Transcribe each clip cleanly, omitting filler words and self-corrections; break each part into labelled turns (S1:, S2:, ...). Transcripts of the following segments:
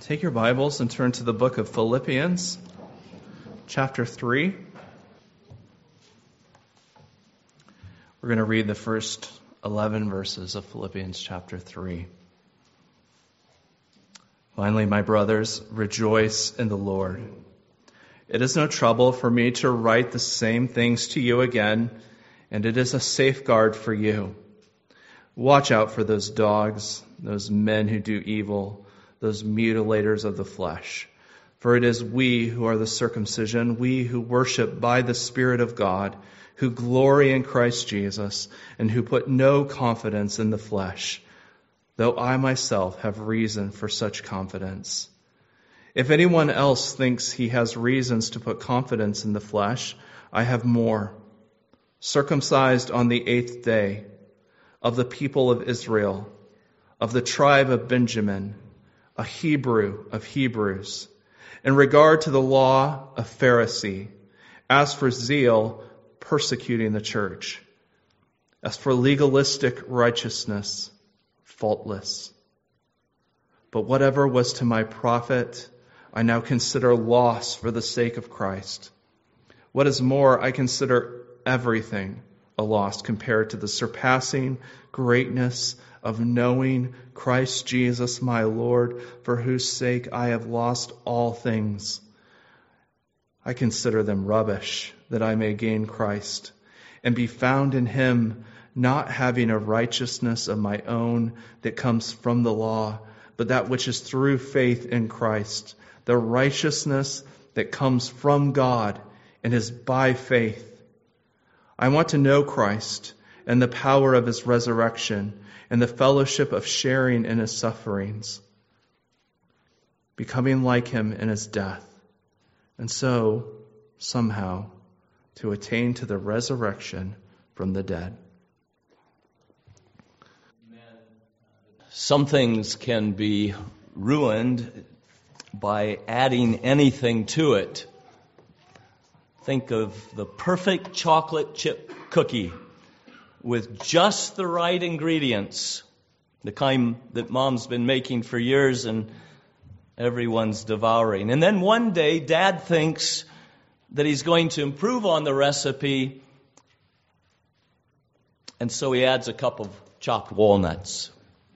S1: Take your Bibles and turn to the book of Philippians, chapter 3. We're going to read the first 11 verses of Philippians chapter 3. Finally, my brothers, rejoice in the Lord. It is no trouble for me to write the same things to you again, and it is a safeguard for you. Watch out for those dogs, those men who do evil, those mutilators of the flesh. For it is we who are the circumcision, we who worship by the Spirit of God, who glory in Christ Jesus, and who put no confidence in the flesh, though I myself have reason for such confidence. If anyone else thinks he has reasons to put confidence in the flesh, I have more. Circumcised on the 8th day, of the people of Israel, of the tribe of Benjamin, a Hebrew of Hebrews, in regard to the law, a Pharisee, as for zeal, persecuting the church, as for legalistic righteousness, faultless. But whatever was to my profit, I now consider loss for the sake of Christ. What is more, I consider everything a loss compared to the surpassing greatness of knowing Christ Jesus my Lord, for whose sake I have lost all things. I consider them rubbish, that I may gain Christ, and be found in him, not having a righteousness of my own that comes from the law, but that which is through faith in Christ, the righteousness that comes from God and is by faith. I want to know Christ and the power of his resurrection and the fellowship of sharing in his sufferings, becoming like him in his death, and so, somehow, to attain to the resurrection from the dead.
S2: Some things can be ruined by adding anything to it. Think of the perfect chocolate chip cookie with just the right ingredients, the kind that Mom's been making for years and everyone's devouring. And then one day, Dad thinks that he's going to improve on the recipe, and so he adds a cup of chopped walnuts.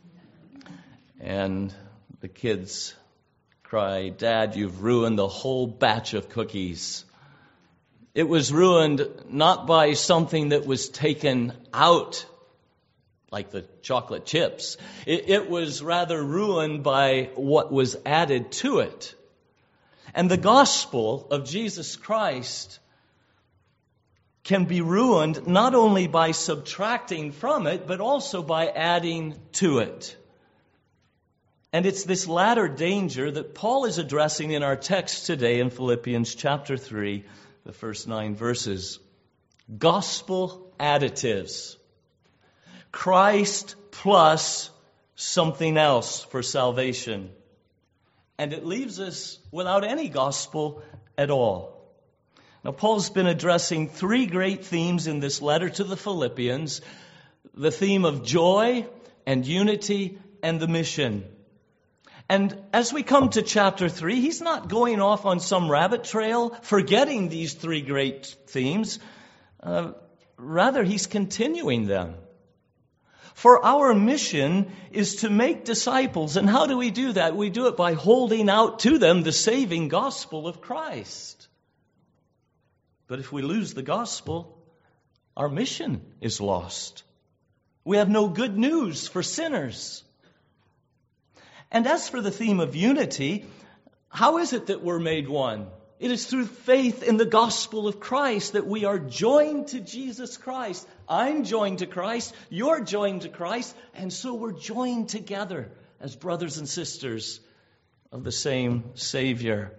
S2: And the kids cry, "Dad, you've ruined the whole batch of cookies." It was ruined not by something that was taken out, like the chocolate chips. It was rather ruined by what was added to it. And the gospel of Jesus Christ can be ruined not only by subtracting from it, but also by adding to it. And it's this latter danger that Paul is addressing in our text today in Philippians chapter 3, the first 9 verses. Gospel additives. Christ plus something else for salvation. And it leaves us without any gospel at all. Now, Paul's been addressing 3 great themes in this letter to the Philippians. The theme of joy and unity and the mission. And as we come to chapter 3, he's not going off on some rabbit trail, forgetting these 3 great themes. Rather, he's continuing them. For our mission is to make disciples. And how do we do that? We do it by holding out to them the saving gospel of Christ. But if we lose the gospel, our mission is lost. We have no good news for sinners. And as for the theme of unity, how is it that we're made one? It is through faith in the gospel of Christ that we are joined to Jesus Christ. I'm joined to Christ, you're joined to Christ, and so we're joined together as brothers and sisters of the same Savior.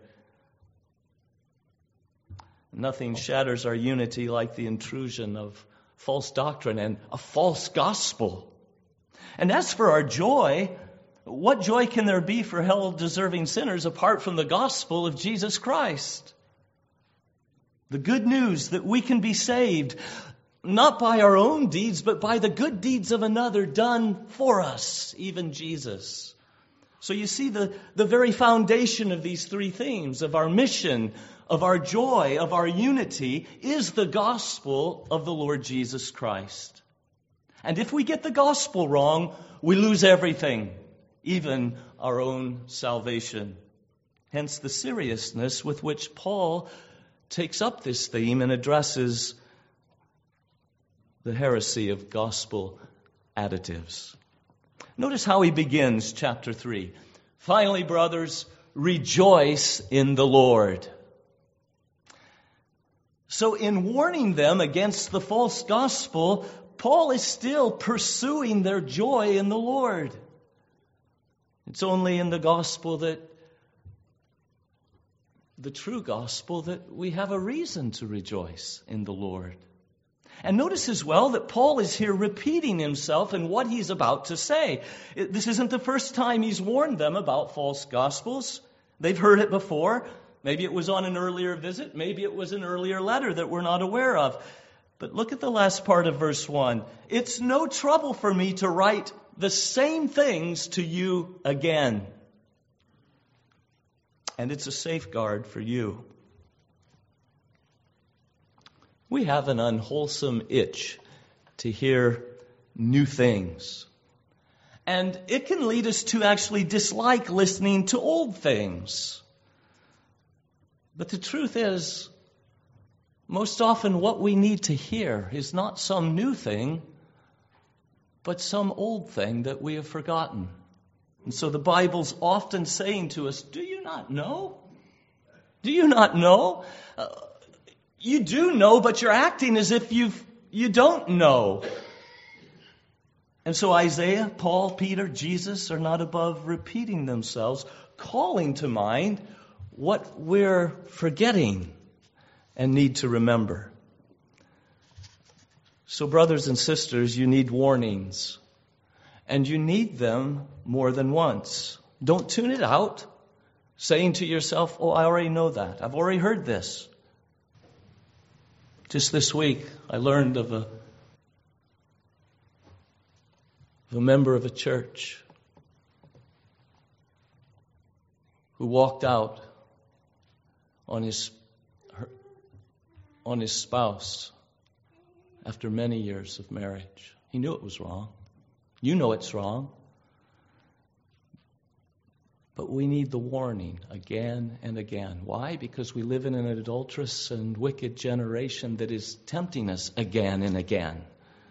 S2: Nothing shatters our unity like the intrusion of false doctrine and a false gospel. And as for our joy, what joy can there be for hell-deserving sinners apart from the gospel of Jesus Christ? The good news that we can be saved, not by our own deeds, but by the good deeds of another done for us, even Jesus. So you see the very foundation of these three themes, of our mission, of our joy, of our unity, is the gospel of the Lord Jesus Christ. And if we get the gospel wrong, we lose everything, even our own salvation. Hence the seriousness with which Paul takes up this theme and addresses the heresy of gospel additives. Notice how he begins chapter 3. Finally, brothers, rejoice in the Lord. So in warning them against the false gospel, Paul is still pursuing their joy in the Lord. It's only in the gospel that, the true gospel, that we have a reason to rejoice in the Lord. And notice as well that Paul is here repeating himself in what he's about to say. This isn't the first time he's warned them about false gospels. They've heard it before. Maybe it was on an earlier visit. Maybe it was an earlier letter that we're not aware of. But look at the last part of verse 1. It's no trouble for me to write the same things to you again. And it's a safeguard for you. We have an unwholesome itch to hear new things. And it can lead us to actually dislike listening to old things. But the truth is, most often what we need to hear is not some new thing, but some old thing that we have forgotten. And so the Bible's often saying to us, do you not know? Do you not know? You do know, but you're acting as if you don't know. And so Isaiah, Paul, Peter, Jesus are not above repeating themselves, calling to mind what we're forgetting and need to remember. So brothers and sisters, you need warnings. And you need them more than once. Don't tune it out, saying to yourself, oh, I already know that. I've already heard this. Just this week, I learned of a member of a church who walked out on his spouse after many years of marriage. He knew it was wrong. You know it's wrong. But we need the warning again and again. Why? Because we live in an adulterous and wicked generation that is tempting us again and again.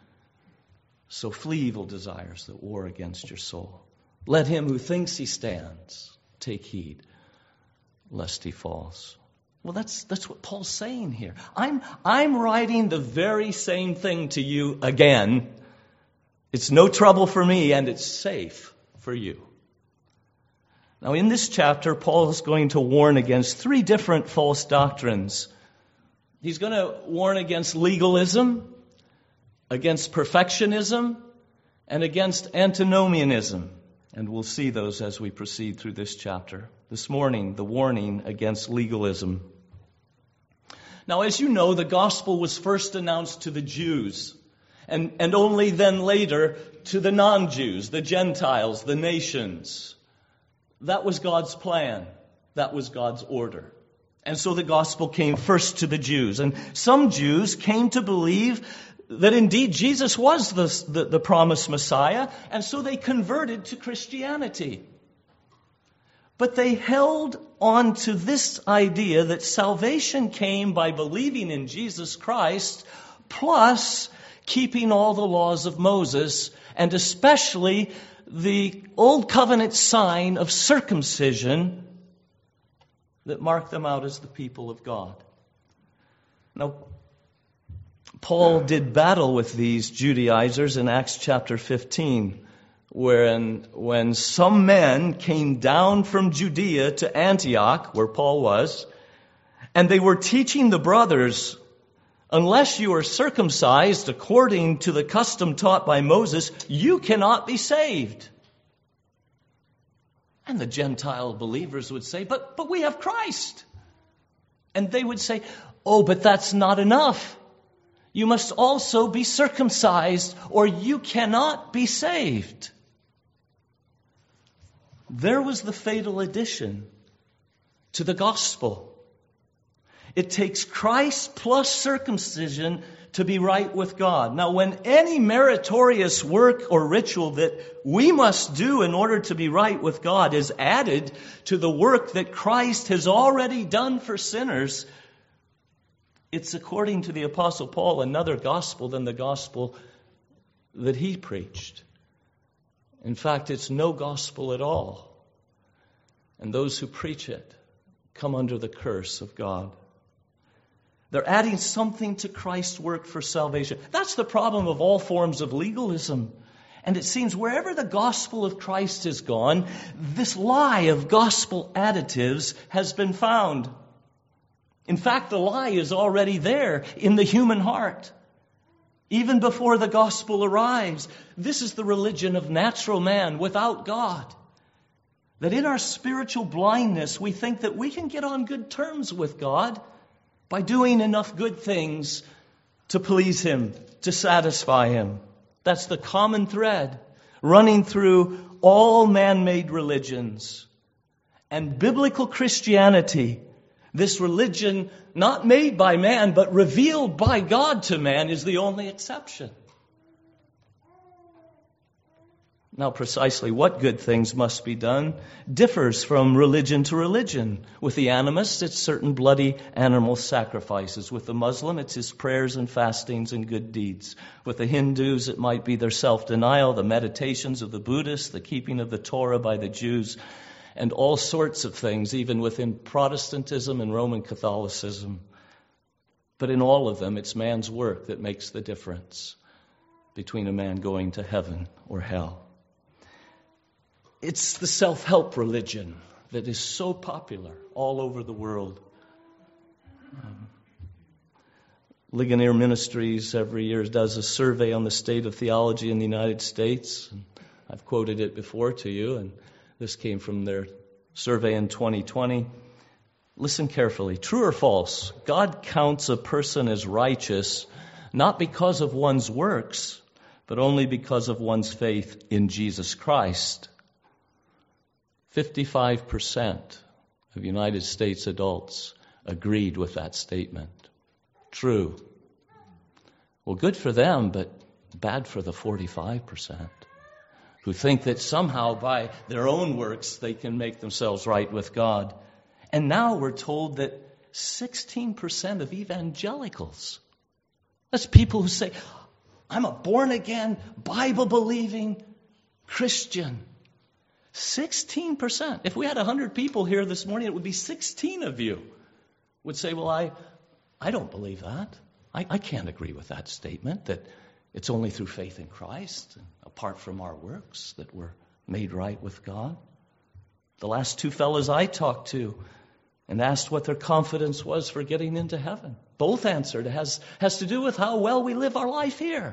S2: So flee evil desires that war against your soul. Let him who thinks he stands take heed, lest he falls. Well, that's what Paul's saying here. I'm writing the very same thing to you again. It's no trouble for me, and it's safe for you. Now, in this chapter, Paul is going to warn against three different false doctrines. He's going to warn against legalism, against perfectionism, and against antinomianism. And we'll see those as we proceed through this chapter. This morning, the warning against legalism. Now, as you know, the gospel was first announced to the Jews, and only then later to the non-Jews, the Gentiles, the nations. That was God's plan. That was God's order. And so the gospel came first to the Jews. And some Jews came to believe that indeed Jesus was the promised Messiah, and so they converted to Christianity. But they held on to this idea that salvation came by believing in Jesus Christ, plus keeping all the laws of Moses, and especially the Old Covenant sign of circumcision that marked them out as the people of God. Now, Paul did battle with these Judaizers in Acts chapter 15, when some men came down from Judea to Antioch, where Paul was, and they were teaching the brothers, unless you are circumcised according to the custom taught by Moses, you cannot be saved. And the Gentile believers would say, but we have Christ. And they would say, oh, but that's not enough. You must also be circumcised, or you cannot be saved. there was the fatal addition to the gospel. It takes Christ plus circumcision to be right with God. Now, when any meritorious work or ritual that we must do in order to be right with God is added to the work that Christ has already done for sinners, it's, according to the Apostle Paul, another gospel than the gospel that he preached. In fact, it's no gospel at all. And those who preach it come under the curse of God. They're adding something to Christ's work for salvation. That's the problem of all forms of legalism. And it seems wherever the gospel of Christ has gone, this lie of gospel additives has been found. In fact, the lie is already there in the human heart. Even before the gospel arrives, this is the religion of natural man without God. That in our spiritual blindness, we think that we can get on good terms with God by doing enough good things to please Him, to satisfy Him. That's the common thread running through all man-made religions. And biblical Christianity, this religion not made by man, but revealed by God to man, is the only exception. Now, precisely what good things must be done differs from religion to religion. With the animists, it's certain bloody animal sacrifices. With the Muslim, it's his prayers and fastings and good deeds. With the Hindus, it might be their self-denial, the meditations of the Buddhists, the keeping of the Torah by the Jews, and all sorts of things, even within Protestantism and Roman Catholicism. But in all of them, it's man's work that makes the difference between a man going to heaven or hell. It's the self-help religion that is so popular all over the world. Ligonier Ministries every year does a survey on the state of theology in the United States. I've quoted it before to you, and this came from their survey in 2020. Listen carefully. True or false? God counts a person as righteous not because of one's works, but only because of one's faith in Jesus Christ. 55% of United States adults agreed with that statement. True. Well, good for them, but bad for the 45% who think that somehow by their own works they can make themselves right with God. And now we're told that 16% of evangelicals, that's people who say, I'm a born-again, Bible-believing Christian. 16%. If we had 100 people here this morning, it would be 16 of you would say, well, I don't believe that. I can't agree with that statement, that it's only through faith in Christ, and apart from our works, that we're made right with God. The last two fellows I talked to and asked what their confidence was for getting into heaven, both answered it has to do with how well we live our life here.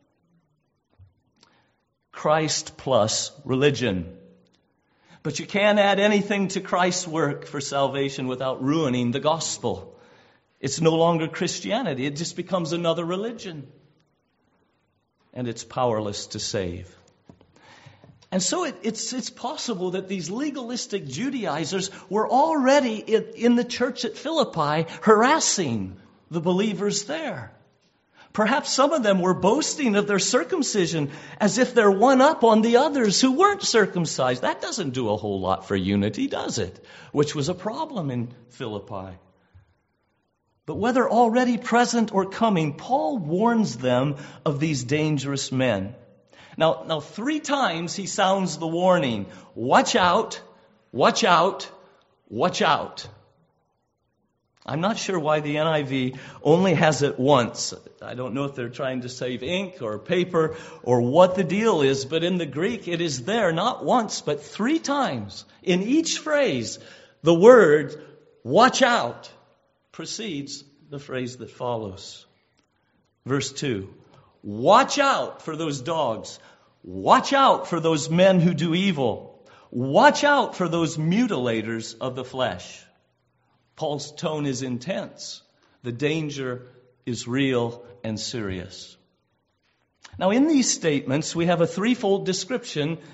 S2: Christ plus religion. But you can't add anything to Christ's work for salvation without ruining the gospel. It's no longer Christianity. It just becomes another religion. And it's powerless to save. And so it's possible that these legalistic Judaizers were already in the church at Philippi harassing the believers there. Perhaps some of them were boasting of their circumcision as if they're one up on the others who weren't circumcised. That doesn't do a whole lot for unity, does it? Which was a problem in Philippi. But whether already present or coming, Paul warns them of these dangerous men. Now 3 times he sounds the warning. Watch out, watch out, watch out. I'm not sure why the NIV only has it once. I don't know if they're trying to save ink or paper or what the deal is, but in the Greek it is there not once but 3 times. In each phrase, the word watch out precedes the phrase that follows. Verse 2, watch out for those dogs. Watch out for those men who do evil. Watch out for those mutilators of the flesh. Paul's tone is intense. The danger is real and serious. Now, in these statements, we have a threefold description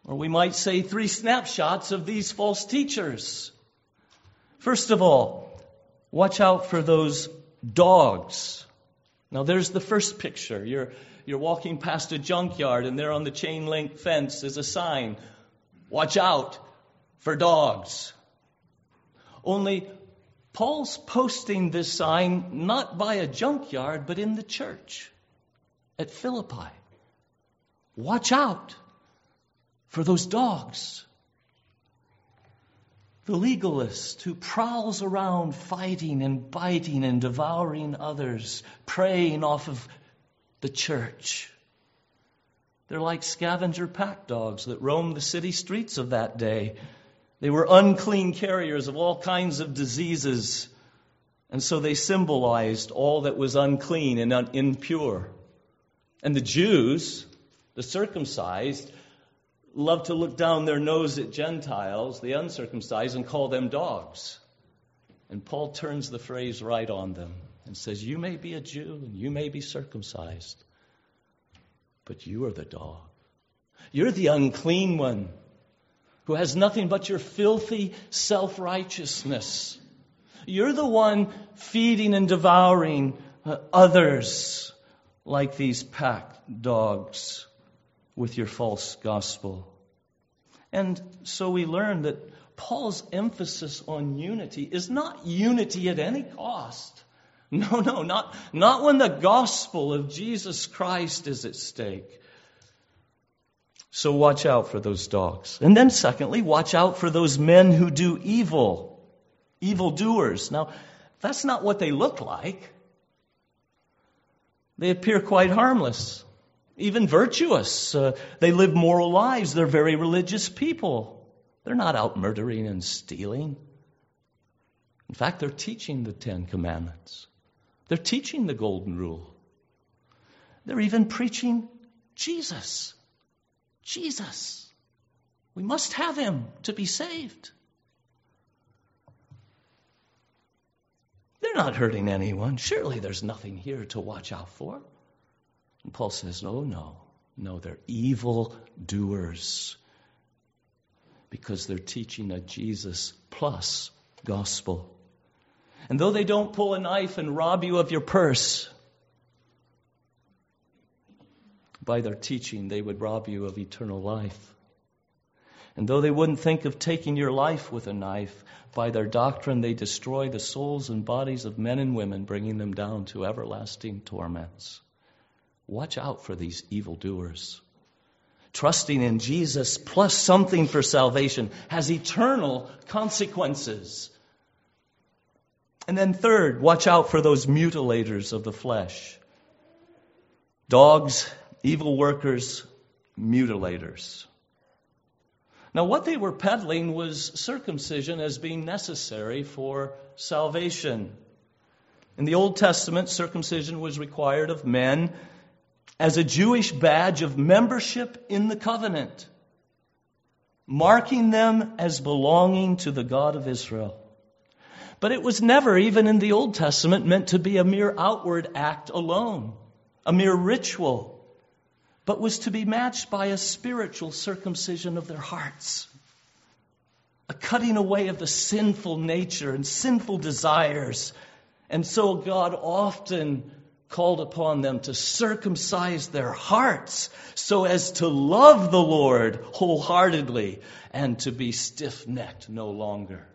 S2: Or we might say 3 snapshots of these false teachers. First of all, watch out for those dogs. Now there's the first picture. You're walking past a junkyard and there on the chain link fence is a sign. Watch out for dogs. Only Paul's posting this sign not by a junkyard, but in the church at Philippi. Watch out for those dogs. The legalist who prowls around fighting and biting and devouring others, preying off of the church. They're like scavenger pack dogs that roamed the city streets of that day. They were unclean carriers of all kinds of diseases, and so they symbolized all that was unclean and impure. And the Jews, the circumcised, love to look down their nose at Gentiles, the uncircumcised, and call them dogs. And Paul turns the phrase right on them and says, you may be a Jew and you may be circumcised, but you are the dog. You're the unclean one who has nothing but your filthy self-righteousness. You're the one feeding and devouring others like these pack dogs with your false gospel. And so we learn that Paul's emphasis on unity is not unity at any cost. No, not when the gospel of Jesus Christ is at stake. So watch out for those dogs. And then secondly, watch out for those men who do evil, evildoers. Now, that's not what they look like. They appear quite harmless, even virtuous. They live moral lives. They're very religious people. They're not out murdering and stealing. In fact, they're teaching the 10 Commandments. They're teaching the Golden Rule. They're even preaching Jesus. Jesus. We must have him to be saved. They're not hurting anyone. Surely there's nothing here to watch out for. And Paul says, oh, no, they're evil doers because they're teaching a Jesus plus gospel. And though they don't pull a knife and rob you of your purse, by their teaching they would rob you of eternal life. And though they wouldn't think of taking your life with a knife, by their doctrine they destroy the souls and bodies of men and women, bringing them down to everlasting torments. Watch out for these evildoers. Trusting in Jesus plus something for salvation has eternal consequences. And then third, watch out for those mutilators of the flesh. Dogs, evil workers, mutilators. Now, what they were peddling was circumcision as being necessary for salvation. In the Old Testament, circumcision was required of men as a Jewish badge of membership in the covenant, marking them as belonging to the God of Israel. But it was never, even in the Old Testament, meant to be a mere outward act alone, a mere ritual, but was to be matched by a spiritual circumcision of their hearts, a cutting away of the sinful nature and sinful desires. And so God often called upon them to circumcise their hearts so as to love the Lord wholeheartedly and to be stiff-necked no longer.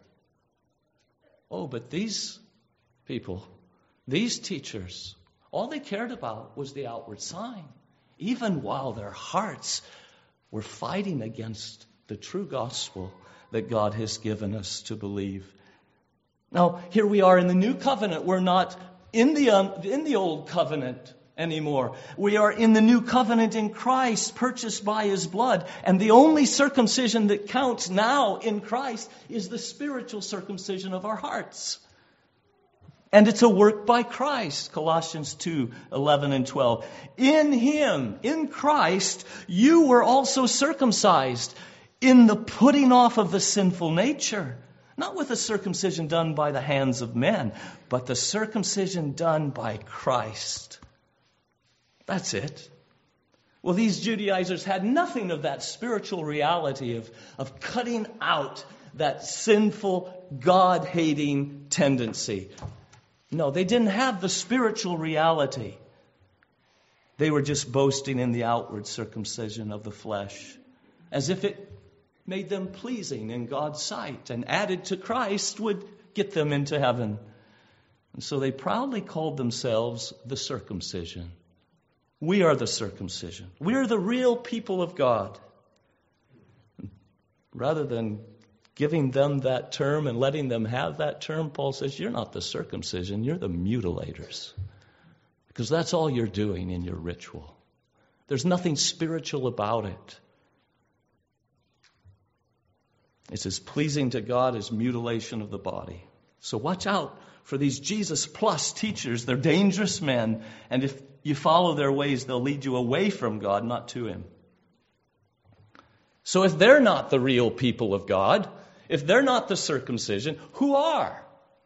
S2: Oh, but these people, these teachers, all they cared about was the outward sign, even while their hearts were fighting against the true gospel that God has given us to believe. Now, here we are in the new covenant. We're not in the old covenant anymore. We are in the new covenant in Christ, purchased by his blood. And the only circumcision that counts now in Christ is the spiritual circumcision of our hearts. And it's a work by Christ, Colossians 2:11 and 12. In him, in Christ, you were also circumcised in the putting off of the sinful nature. Not with the circumcision done by the hands of men, but the circumcision done by Christ. That's it. Well, these Judaizers had nothing of that spiritual reality of cutting out that sinful, God-hating tendency. No, they didn't have the spiritual reality. They were just boasting in the outward circumcision of the flesh, as if it made them pleasing in God's sight, and added to Christ would get them into heaven. And so they proudly called themselves the circumcision. We are the circumcision. We are the real people of God. Rather than giving them that term and letting them have that term, Paul says, you're not the circumcision, you're the mutilators. Because that's all you're doing in your ritual. There's nothing spiritual about it. It's as pleasing to God as mutilation of the body. So watch out for these Jesus plus teachers. They're dangerous men. And if you follow their ways, they'll lead you away from God, not to Him. So if they're not the real people of God, if they're not the circumcision, who are?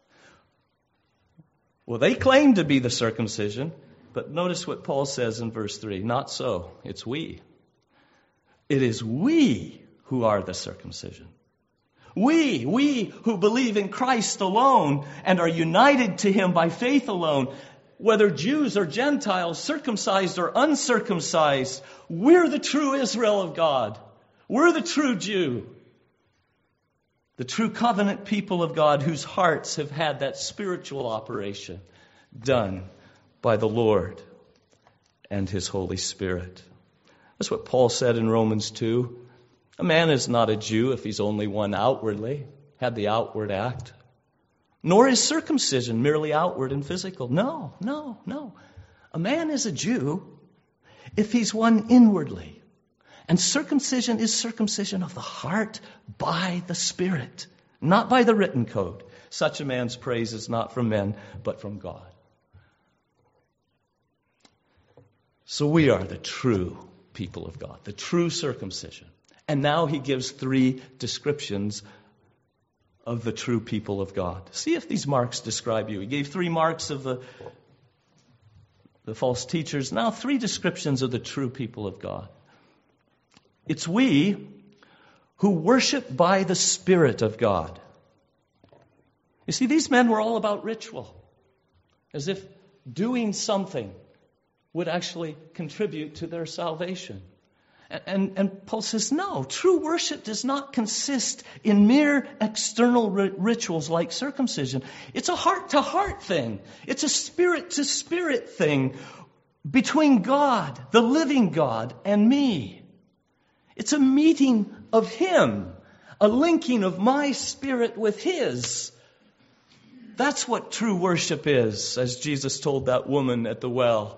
S2: Well, they claim to be the circumcision, but notice what Paul says in verse 3. Not so. It's we. It is we who are the circumcision. We who believe in Christ alone and are united to Him by faith alone, whether Jews or Gentiles, circumcised or uncircumcised, we're the true Israel of God. We're the true Jew. The true covenant people of God whose hearts have had that spiritual operation done by the Lord and His Holy Spirit. That's what Paul said in Romans 2. A man is not a Jew if he's only one outwardly, had the outward act. Nor is circumcision merely outward and physical. No. A man is a Jew if he's one inwardly. And circumcision is circumcision of the heart by the Spirit, not by the written code. Such a man's praise is not from men, but from God. So we are the true people of God, the true circumcision. And now he gives 3 descriptions of the true people of God. See if these marks describe you. He gave 3 marks of the false teachers. Now 3 descriptions of the true people of God. It's we who worship by the Spirit of God. You see, these men were all about ritual, as if doing something would actually contribute to their salvation. And Paul says, no, true worship does not consist in mere external rituals like circumcision. It's a heart-to-heart thing. It's a spirit-to-spirit thing between God, the living God, and me. It's a meeting of Him, a linking of my spirit with His. That's what true worship is, as Jesus told that woman at the well.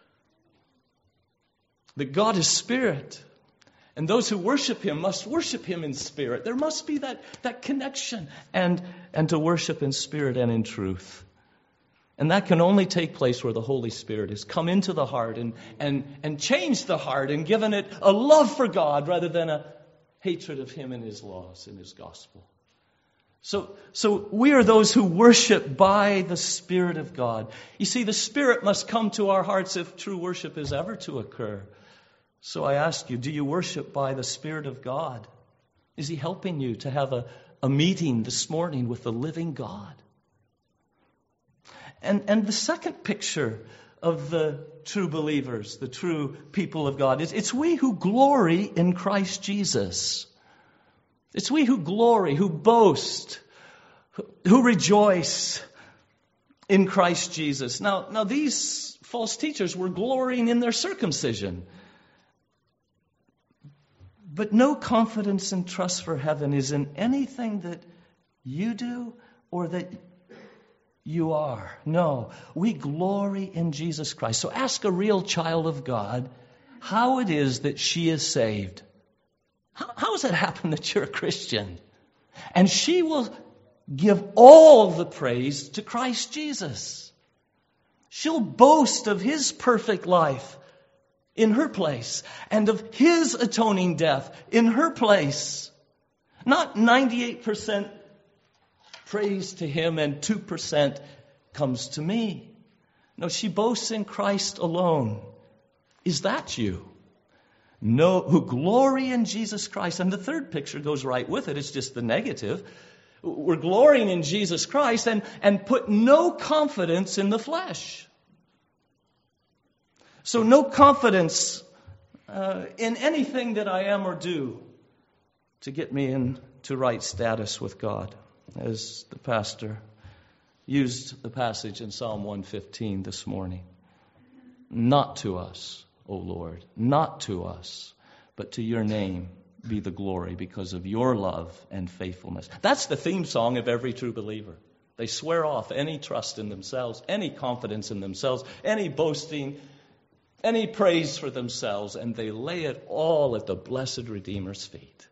S2: That God is spirit, and those who worship Him must worship Him in spirit. There must be that connection, and to worship in spirit and in truth. And that can only take place where the Holy Spirit has come into the heart and changed the heart and given it a love for God rather than a hatred of Him and His laws and His gospel. So we are those who worship by the Spirit of God. You see, the Spirit must come to our hearts if true worship is ever to occur. So I ask you, do you worship by the Spirit of God? Is He helping you to have a meeting this morning with the living God? And the second picture of the true believers, the true people of God, is it's we who glory in Christ Jesus. It's we who glory, who boast, who rejoice in Christ Jesus. Now these false teachers were glorying in their circumcision. But no confidence and trust for heaven is in anything that you do or that you are. No, we glory in Jesus Christ. So ask a real child of God how it is that she is saved. How does it happen that you're a Christian? And she will give all the praise to Christ Jesus. She'll boast of His perfect life in her place and of His atoning death in her place. Not 98% praise to Him and 2% comes to me. No, she boasts in Christ alone. Is that you? who glory in Jesus Christ. And the third picture goes right with it. It's just the negative. We're glorying in Jesus Christ and put no confidence in the flesh. So no confidence in anything that I am or do to get me into right status with God, as the pastor used the passage in Psalm 115 this morning. Not to us, O Lord, not to us, but to your name be the glory because of your love and faithfulness. That's the theme song of every true believer. They swear off any trust in themselves, any confidence in themselves, any boasting, any praise for themselves, and they lay it all at the blessed Redeemer's feet.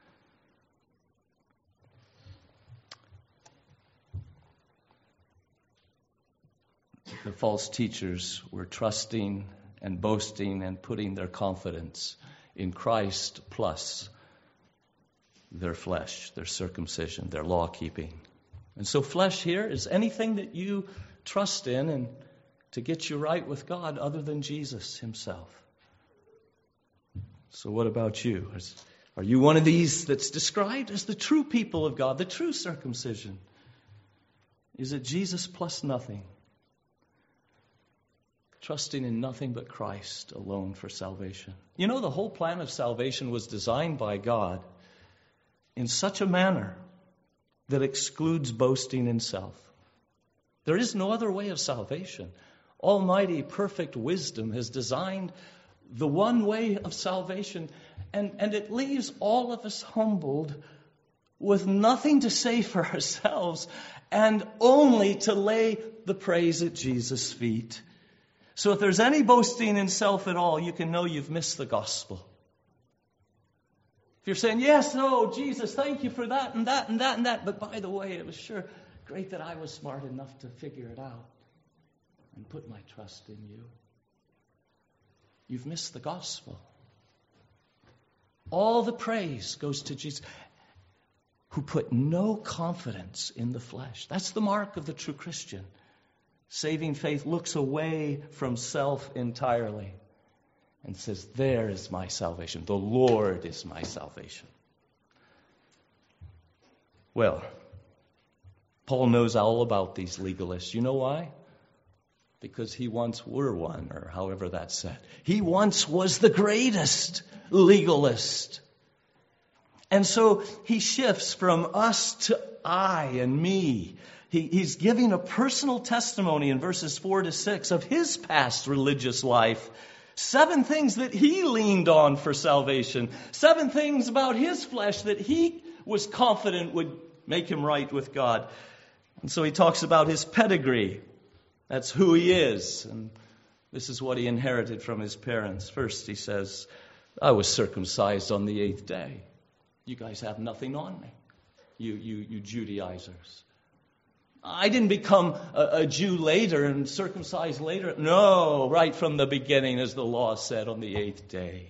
S2: The false teachers were trusting and boasting and putting their confidence in Christ plus their flesh, their circumcision, their law-keeping. And so flesh here is anything that you trust in and to get you right with God other than Jesus himself. So what about you? Are you one of these that's described as the true people of God, the true circumcision? Is it Jesus plus nothing? Trusting in nothing but Christ alone for salvation. You know, the whole plan of salvation was designed by God in such a manner that excludes boasting in self. There is no other way of salvation. Almighty, perfect wisdom has designed the one way of salvation, and it leaves all of us humbled with nothing to say for ourselves and only to lay the praise at Jesus' feet. So if there's any boasting in self at all, you can know you've missed the gospel. If you're saying, yes, no, Jesus, thank you for that and that and that and that, but by the way, it was sure great that I was smart enough to figure it out and put my trust in you. You've missed the gospel. All the praise goes to Jesus, who put no confidence in the flesh. That's the mark of the true Christian. Saving faith looks away from self entirely and says, there is my salvation. The Lord is my salvation. Well, Paul knows all about these legalists. You know why? Because he once were one, or however that's said. He once was the greatest legalist. And so he shifts from us to I and me. He's giving a personal testimony in verses 4 to 6 of his past religious life. 7 things that he leaned on for salvation. 7 things about his flesh that he was confident would make him right with God. And so he talks about his pedigree. That's who he is. And this is what he inherited from his parents. First, he says, I was circumcised on the 8th day. You guys have nothing on me, you Judaizers. I didn't become a Jew later and circumcised later. No, right from the beginning, as the law said, on the 8th day.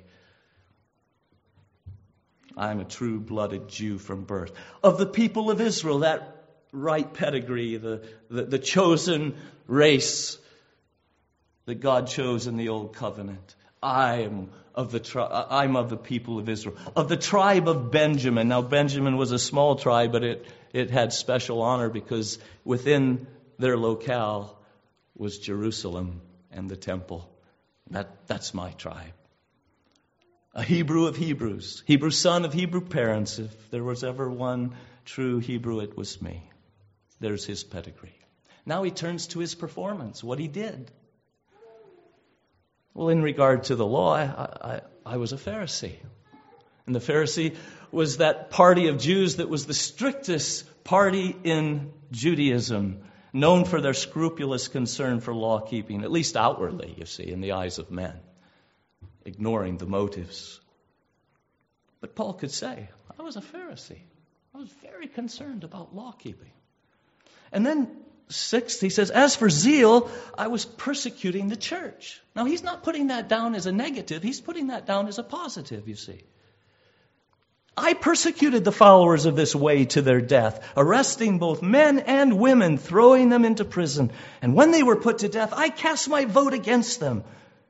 S2: I'm a true-blooded Jew from birth. Of the people of Israel, that right pedigree, the chosen race that God chose in the Old Covenant. I'm of the people of Israel, of the tribe of Benjamin. Now, Benjamin was a small tribe, but it had special honor because within their locale was Jerusalem and the temple. That's my tribe. A Hebrew of Hebrews, Hebrew son of Hebrew parents. If there was ever one true Hebrew, it was me. There's his pedigree. Now he turns to his performance, what he did. Well, in regard to the law, I was a Pharisee. And the Pharisee was that party of Jews that was the strictest party in Judaism, known for their scrupulous concern for law-keeping, at least outwardly, you see, in the eyes of men, ignoring the motives. But Paul could say, I was a Pharisee. I was very concerned about law-keeping. And then 6th, he says, as for zeal, I was persecuting the church. Now, he's not putting that down as a negative. He's putting that down as a positive, you see. I persecuted the followers of this way to their death, arresting both men and women, throwing them into prison. And when they were put to death, I cast my vote against them.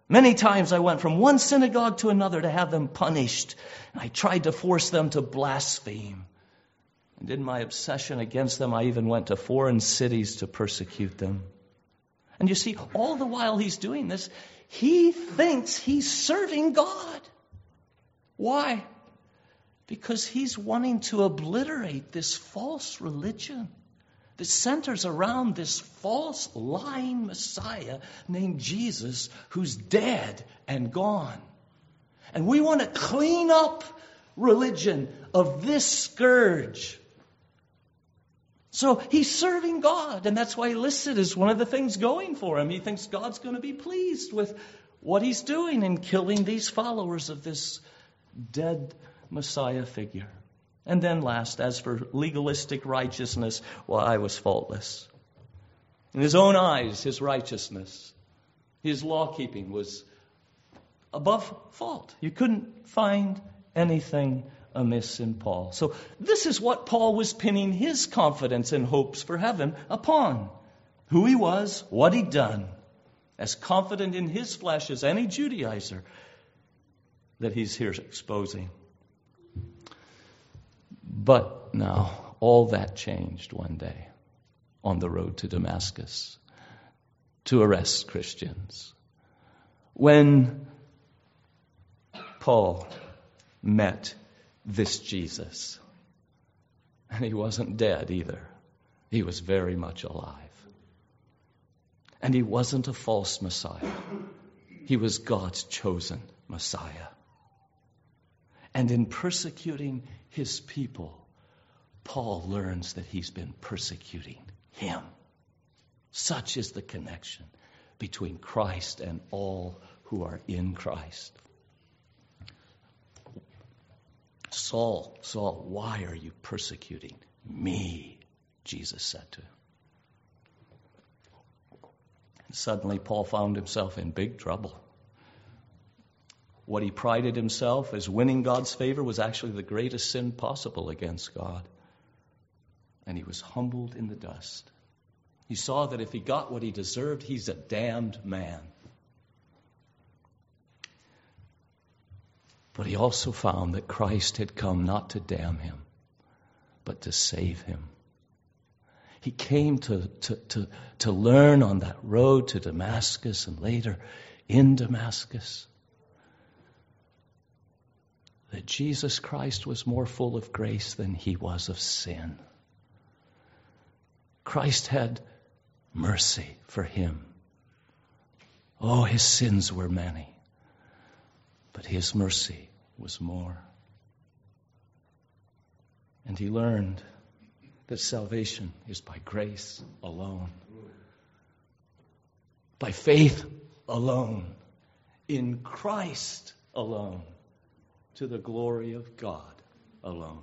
S2: Many times I went from one synagogue to another to have them punished. And I tried to force them to blaspheme. And in my obsession against them, I even went to foreign cities to persecute them. And you see, all the while he's doing this, he thinks he's serving God. Why? Because he's wanting to obliterate this false religion that centers around this false, lying Messiah named Jesus, who's dead and gone. And we want to clean up religion of this scourge. So he's serving God, and that's why he lists it as one of the things going for him. He thinks God's going to be pleased with what he's doing in killing these followers of this dead Messiah figure. And then last, as for legalistic righteousness, well, I was faultless. In his own eyes, his righteousness, his law-keeping was above fault. You couldn't find anything amiss in Paul. So this is what Paul was pinning his confidence and hopes for heaven upon. Who he was, what he'd done. As confident in his flesh as any Judaizer that he's here exposing. But now, all that changed one day on the road to Damascus to arrest Christians. When Paul met this Jesus, and he wasn't dead either. He was very much alive. And he wasn't a false Messiah. He was God's chosen Messiah. And in persecuting his people, Paul learns that he's been persecuting him. Such is the connection between Christ and all who are in Christ. Saul, Saul, why are you persecuting me? Jesus said to him. And suddenly Paul found himself in big trouble. What he prided himself as winning God's favor was actually the greatest sin possible against God. And he was humbled in the dust. He saw that if he got what he deserved, he's a damned man. But he also found that Christ had come not to damn him, but to save him. He came to learn on that road to Damascus and later in Damascus that Jesus Christ was more full of grace than he was of sin. Christ had mercy for him. Oh, his sins were many. But his mercy was more. And he learned that salvation is by grace alone. By faith alone. In Christ alone. To the glory of God alone.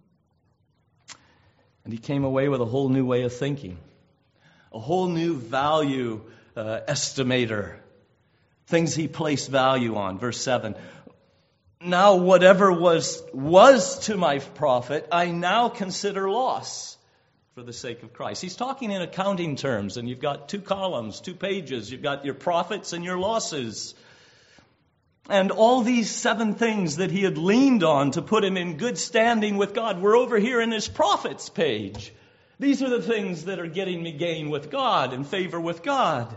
S2: And he came away with a whole new way of thinking. A whole new value estimator. Things he placed value on. Verse 7. Now whatever was to my profit, I now consider loss for the sake of Christ. He's talking in accounting terms, and you've got 2 columns, 2 pages. You've got your profits and your losses. And all these 7 things that he had leaned on to put him in good standing with God were over here in his profits page. These are the things that are getting me gain with God and favor with God.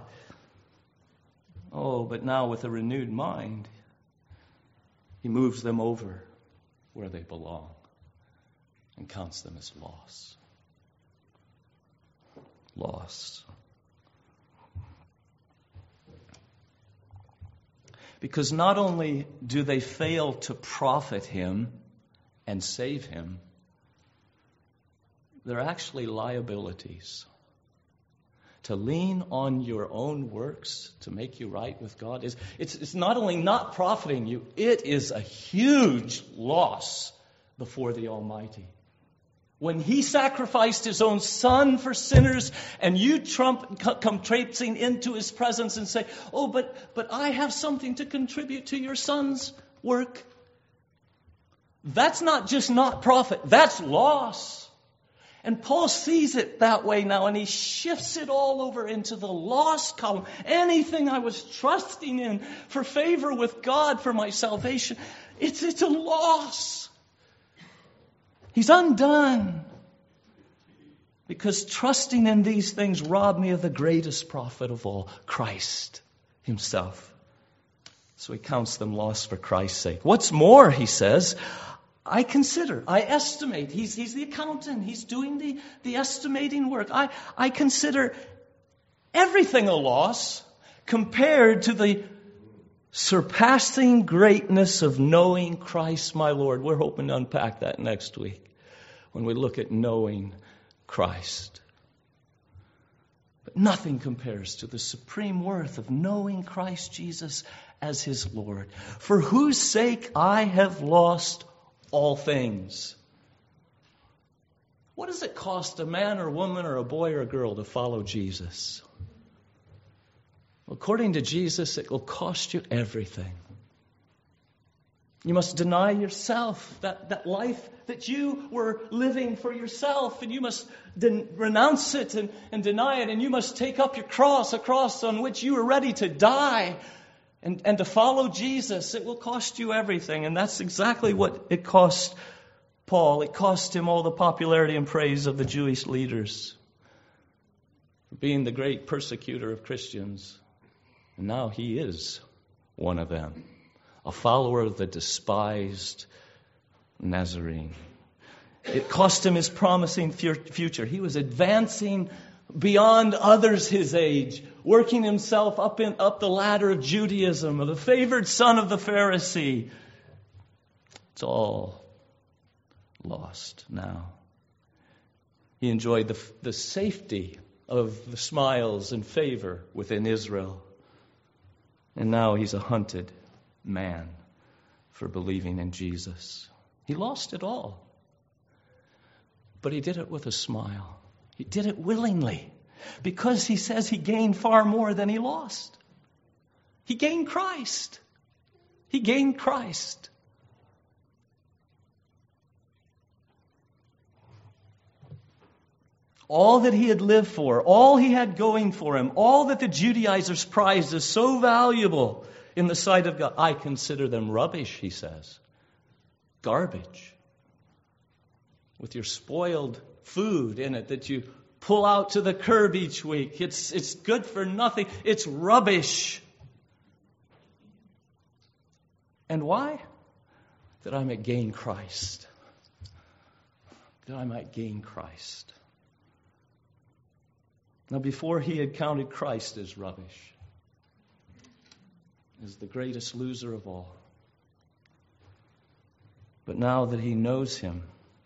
S2: Oh, but now with a renewed mind, he moves them over where they belong and counts them as loss. Loss. Because not only do they fail to profit him and save him, they're actually liabilities. To lean on your own works to make you right with God it's not only not profiting you, it is a huge loss before the Almighty. When he sacrificed his own son for sinners and you come traipsing into his presence and say, oh, but I have something to contribute to your son's work. That's not just not profit, that's loss. And Paul sees it that way now, and he shifts it all over into the lost column. Anything I was trusting in for favor with God for my salvation, it's a loss. He's undone. Because trusting in these things robbed me of the greatest profit of all, Christ himself. So he counts them lost for Christ's sake. What's more, he says, I estimate. He's the accountant. He's doing the estimating work. I consider everything a loss compared to the surpassing greatness of knowing Christ my Lord. We're hoping to unpack that next week when we look at knowing Christ. But nothing compares to the supreme worth of knowing Christ Jesus as his Lord, for whose sake I have lost all things. What does it cost a man or woman or a boy or a girl to follow Jesus? According to Jesus, it will cost you everything. You must deny yourself, that life that you were living for yourself, and you must renounce it and deny it, and you must take up your cross, a cross on which you are ready to die, and to follow Jesus. It will cost you everything, and that's exactly what it cost Paul. It cost him all the popularity and praise of the Jewish leaders for being the great persecutor of Christians. And now he is one of them, a follower of the despised Nazarene. It cost him his promising future. He was advancing beyond others his age, working himself up the ladder of Judaism, of the favored son of the Pharisee. It's all lost now. He enjoyed the safety of the smiles and favor within Israel. And now he's a hunted man for believing in Jesus. He lost it all. But he did it with a smile. He did it willingly. Because he says he gained far more than he lost. He gained Christ. He gained Christ. All that he had lived for, all he had going for him, all that the Judaizers prized as so valuable in the sight of God, I consider them rubbish, he says. Garbage. With your spoiled food in it that you pull out to the curb each week. It's good for nothing. It's rubbish. And why? That I might gain Christ. That I might gain Christ. Now, before he had counted Christ as rubbish, as the greatest loser of all. But now that he knows him,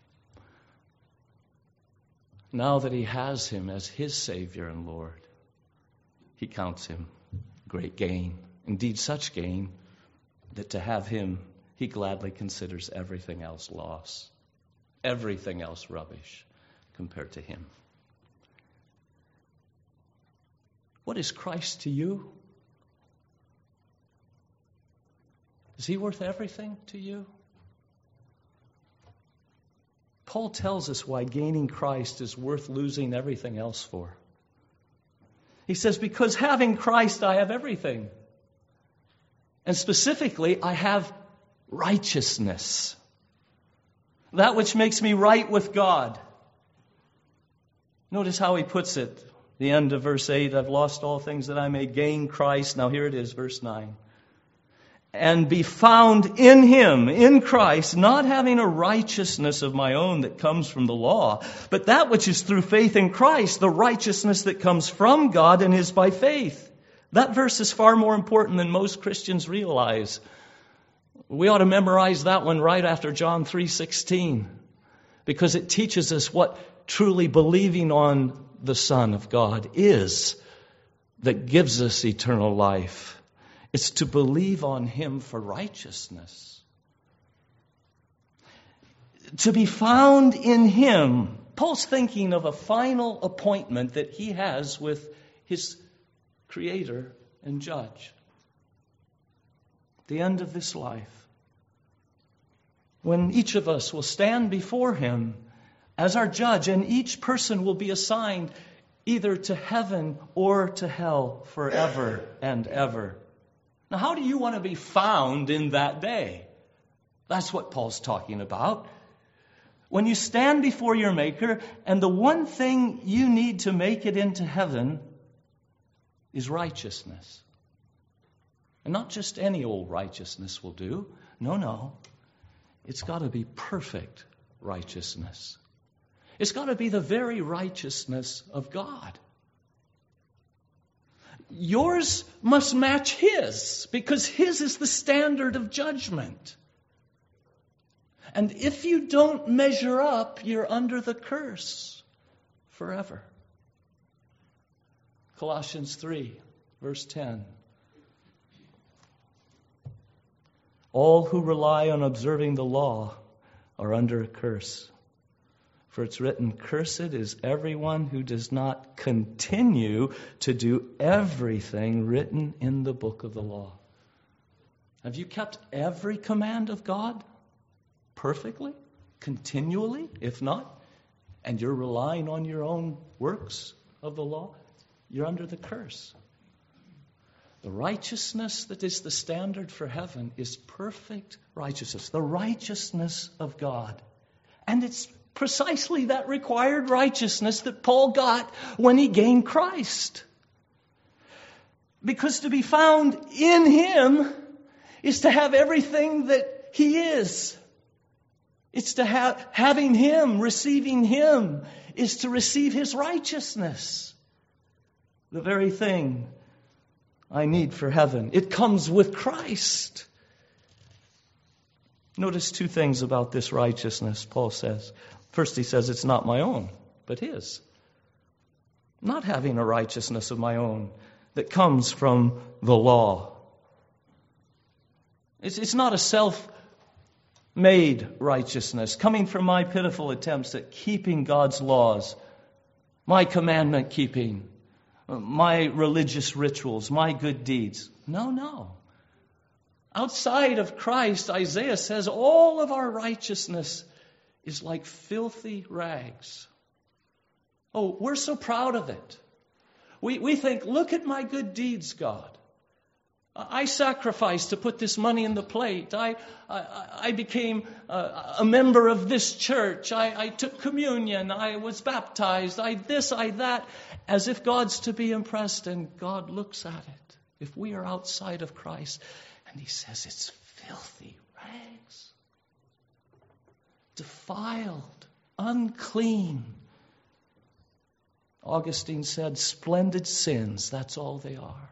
S2: now that he has him as his Savior and Lord, he counts him great gain. Indeed, such gain that to have him, he gladly considers everything else loss, everything else rubbish compared to him. What is Christ to you? Is he worth everything to you? Paul tells us why gaining Christ is worth losing everything else for. He says, because having Christ, I have everything. And specifically, I have righteousness. That which makes me right with God. Notice how he puts it. The end of verse 8, I've lost all things that I may gain Christ. Now here it is, verse 9. And be found in him, in Christ, not having a righteousness of my own that comes from the law, but that which is through faith in Christ, the righteousness that comes from God and is by faith. That verse is far more important than most Christians realize. We ought to memorize that one right after John 3:16, because it teaches us what truly believing on the Son of God is that gives us eternal life. It's to believe on him for righteousness. To be found in him. Paul's thinking of a final appointment that he has with his Creator and Judge. The end of this life. When each of us will stand before him as our judge, and each person will be assigned either to heaven or to hell forever and ever. Now, how do you want to be found in that day? That's what Paul's talking about. When you stand before your Maker, and the one thing you need to make it into heaven is righteousness. And not just any old righteousness will do. No. It's got to be perfect righteousness. It's got to be the very righteousness of God. Yours must match His, because His is the standard of judgment. And if you don't measure up, you're under the curse forever. Colossians 3, verse 10. All who rely on observing the law are under a curse. For it's written, "Cursed is everyone who does not continue to do everything written in the book of the law." Have you kept every command of God perfectly, continually? If not, and you're relying on your own works of the law, you're under the curse. The righteousness that is the standard for heaven is perfect righteousness, the righteousness of God. And it's precisely that required righteousness that Paul got when he gained Christ. Because to be found in Him is to have everything that He is. It's to having Him, receiving Him, is to receive His righteousness. The very thing I need for heaven. It comes with Christ. Notice two things about this righteousness, Paul says. First, he says, it's not my own, but His. Not having a righteousness of my own that comes from the law. It's not a self-made righteousness coming from my pitiful attempts at keeping God's laws, my commandment keeping, my religious rituals, my good deeds. No. Outside of Christ, Isaiah says, all of our righteousness is like filthy rags. Oh, we're so proud of it. We think, look at my good deeds, God. I sacrificed to put this money in the plate. I became a member of this church. I took communion. I was baptized. I that. As if God's to be impressed, and God looks at it. If we are outside of Christ, and He says it's filthy rags. Defiled, unclean. Augustine said, splendid sins, that's all they are.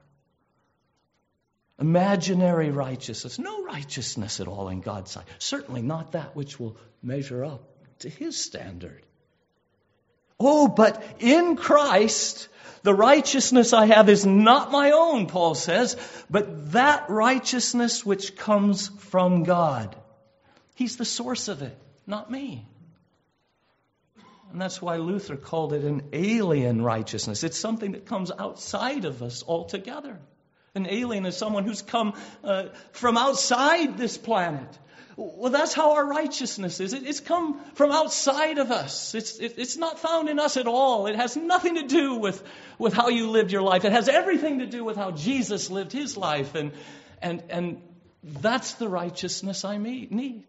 S2: Imaginary righteousness, no righteousness at all in God's sight. Certainly not that which will measure up to His standard. Oh, but in Christ, the righteousness I have is not my own, Paul says, but that righteousness which comes from God. He's the source of it, not me. And that's why Luther called it an alien righteousness. It's something that comes outside of us altogether. An alien is someone who's come from outside this planet. Well, that's how our righteousness is. It's come from outside of us. It's not found in us at all. It has nothing to do with how you lived your life. It has everything to do with how Jesus lived His life. And that's the righteousness I need.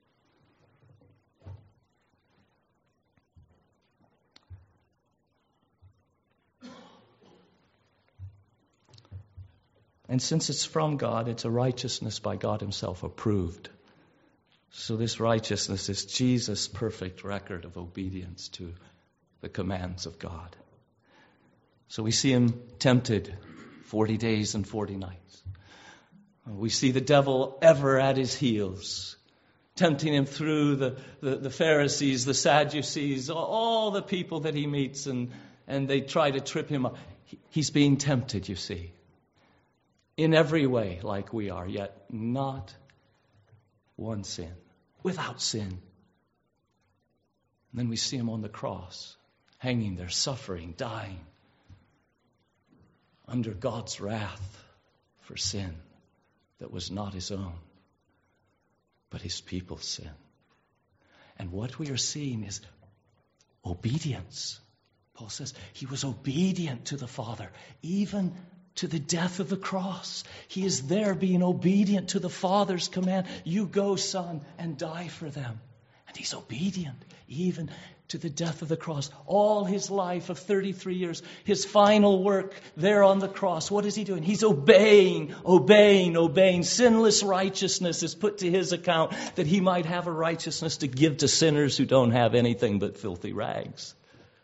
S2: And since it's from God, it's a righteousness by God Himself approved. So this righteousness is Jesus' perfect record of obedience to the commands of God. So we see Him tempted 40 days and 40 nights. We see the devil ever at His heels, tempting Him through the Pharisees, the Sadducees, all the people that He meets, and they try to trip Him up. He's being tempted, you see. In every way like we are, yet not one sin. Without sin. And then we see Him on the cross, hanging there, suffering, dying, under God's wrath for sin that was not His own, but His people's sin. And what we are seeing is Obedience. Paul says he was obedient to the Father, even to the death of the cross. He is there being obedient to the Father's command. You go, son, and die for them. And he's obedient, even to the death of the cross. All his life of 33 years, his final work there on the cross, what is he doing? He's obeying. Sinless righteousness is put to his account that he might have a righteousness to give to sinners who don't have anything but filthy rags.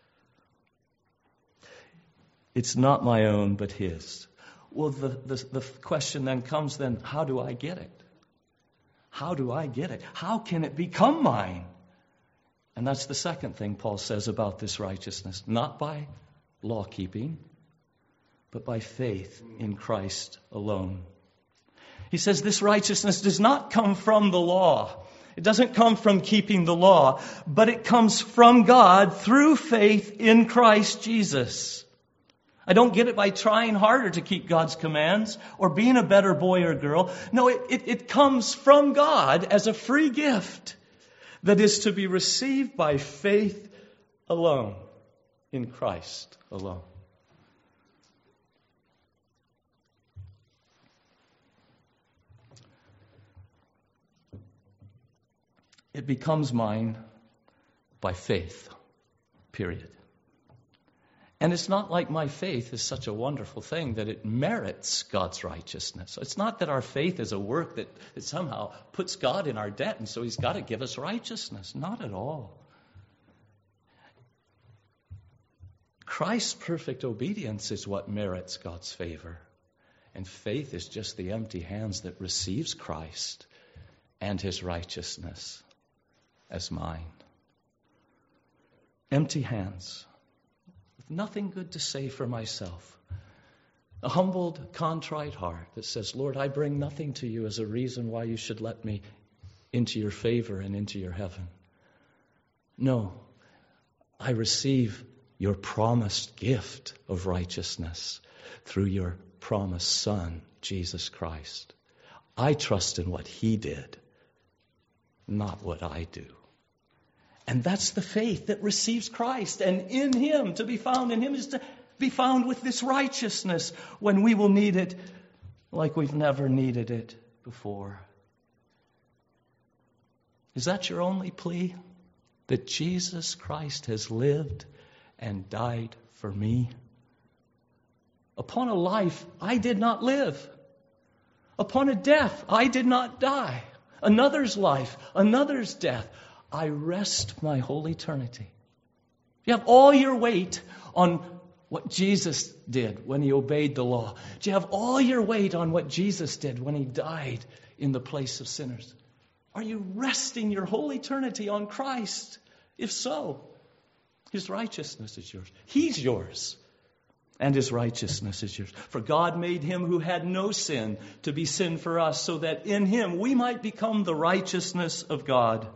S2: It's not my own, but his. Well, the question then comes, how do I get it? How do I get it? How can it become mine? And that's the second thing Paul says about this righteousness. Not by law keeping, but by faith in Christ alone. He says this righteousness does not come from the law. It doesn't come from keeping the law, but it comes from God through faith in Christ Jesus. I don't get it by trying harder to keep God's commands or being a better boy or girl. No, it comes from God as a free gift that is to be received by faith alone, in Christ alone. It becomes mine by faith, period. And it's not like my faith is such a wonderful thing that it merits God's righteousness. It's not that our faith is a work that somehow puts God in our debt and so he's got to give us righteousness. Not at all. Christ's perfect obedience is what merits God's favor. And faith is just the empty hands that receives Christ and his righteousness as mine. Empty hands. Nothing good to say for myself. A humbled, contrite heart that says, Lord, I bring nothing to you as a reason why you should let me into your favor and into your heaven. No, I receive your promised gift of righteousness through your promised Son, Jesus Christ. I trust in what he did, not what I do. And that's the faith that receives Christ. And in him, to be found in him is to be found with this righteousness when we will need it like we've never needed it before. Is that your only plea? That Jesus Christ has lived and died for me? Upon a life I did not live. Upon a death I did not die. Another's life, another's death. I rest my whole eternity. You have all your weight on what Jesus did when he obeyed the law. Do you have all your weight on what Jesus did when he died in the place of sinners? Are you resting your whole eternity on Christ? If so, his righteousness is yours. He's yours. And his righteousness is yours. For God made him who had no sin to be sin for us, so that in him we might become the righteousness of God.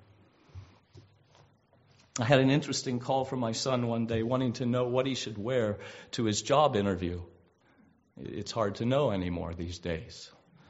S2: I had an interesting call from my son one day wanting to know what he should wear to his job interview. It's hard to know anymore these days.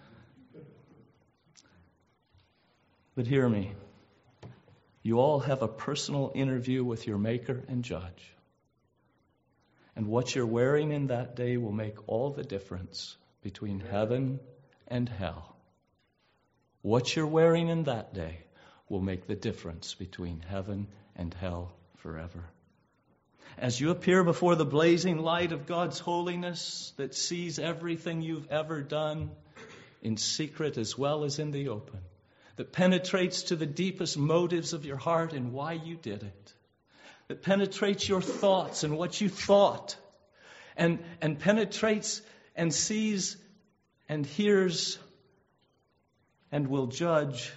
S2: But hear me. You all have a personal interview with your Maker and Judge. And what you're wearing in that day will make all the difference between heaven and hell. What you're wearing in that day will make the difference between heaven and hell forever. As you appear before the blazing light of God's holiness that sees everything you've ever done in secret as well as in the open, that penetrates to the deepest motives of your heart and why you did it, that penetrates your thoughts and what you thought, and penetrates and sees and hears and will judge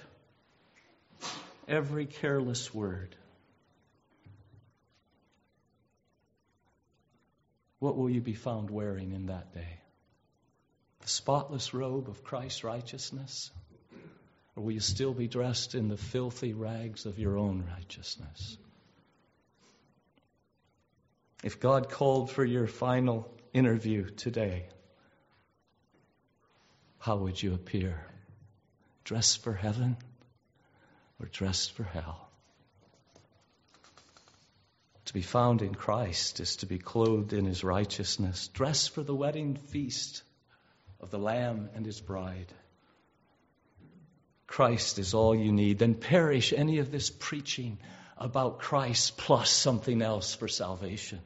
S2: every careless word. What will you be found wearing in that day? The spotless robe of Christ's righteousness? Or will you still be dressed in the filthy rags of your own righteousness? If God called for your final interview today, how would you appear? Dressed for heaven or dressed for hell? To be found in Christ is to be clothed in his righteousness, dressed for the wedding feast of the Lamb and his bride. Christ is all you need. Then perish any of this preaching about Christ plus something else for salvation.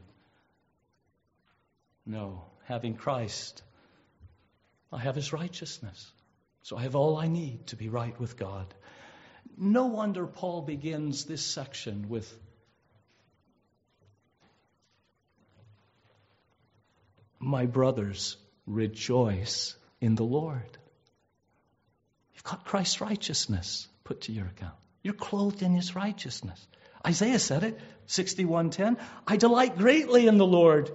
S2: No, having Christ, I have his righteousness. So I have all I need to be right with God. No wonder Paul begins this section with, my brothers, rejoice in the Lord. You've got Christ's righteousness put to your account. You're clothed in his righteousness. Isaiah said it, 61:10. I delight greatly in the Lord.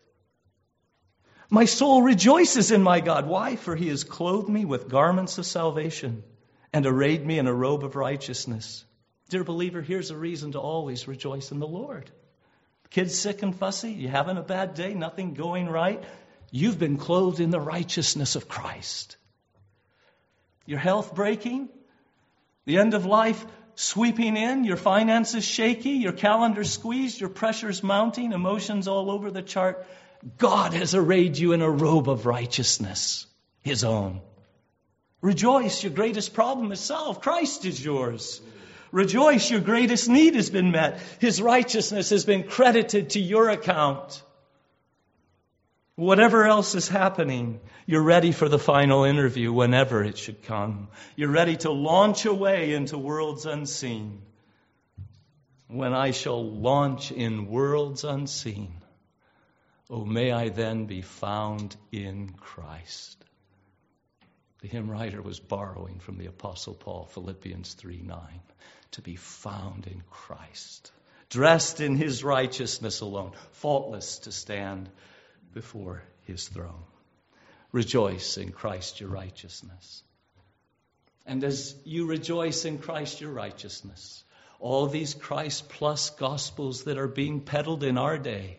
S2: My soul rejoices in my God. Why? For he has clothed me with garments of salvation and arrayed me in a robe of righteousness. Dear believer, here's a reason to always rejoice in the Lord. Kids sick and fussy, you having a bad day, nothing going right. You've been clothed in the righteousness of Christ. Your health breaking, the end of life sweeping in, your finances shaky, your calendar squeezed, your pressures mounting, emotions all over the chart. God has arrayed you in a robe of righteousness, his own. Rejoice, your greatest problem is solved. Christ is yours. Rejoice, your greatest need has been met. His righteousness has been credited to your account. Whatever else is happening, you're ready for the final interview whenever it should come. You're ready to launch away into worlds unseen. When I shall launch in worlds unseen, oh, may I then be found in Christ. The hymn writer was borrowing from the Apostle Paul, Philippians 3:9, to be found in Christ, dressed in his righteousness alone, faultless to stand before his throne. Rejoice in Christ your righteousness. And as you rejoice in Christ your righteousness, all these Christ plus gospels that are being peddled in our day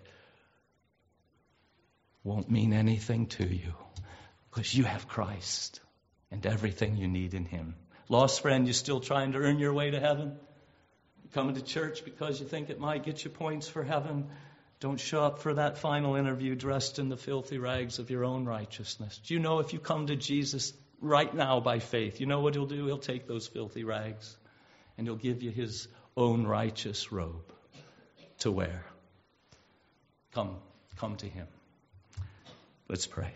S2: won't mean anything to you because you have Christ and everything you need in him. Lost friend, you still trying to earn your way to heaven? You coming to church because you think it might get you points for heaven? Don't show up for that final interview dressed in the filthy rags of your own righteousness. Do you know if you come to Jesus right now by faith, you know what he'll do? He'll take those filthy rags and he'll give you his own righteous robe to wear. Come to him. Let's pray.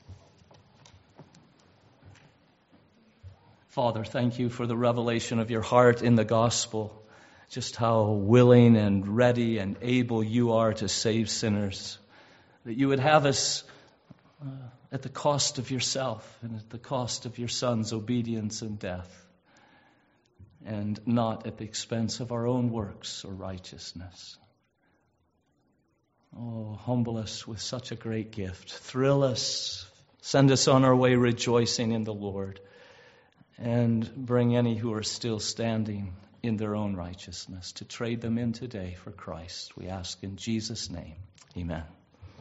S2: Father, thank you for the revelation of your heart in the gospel. Just how willing and ready and able you are to save sinners. That you would have us at the cost of yourself and at the cost of your Son's obedience and death. And not at the expense of our own works or righteousness. Oh, humble us with such a great gift. Thrill us. Send us on our way rejoicing in the Lord. And bring any who are still standing in their own righteousness to trade them in today for Christ. We ask in Jesus' name. Amen.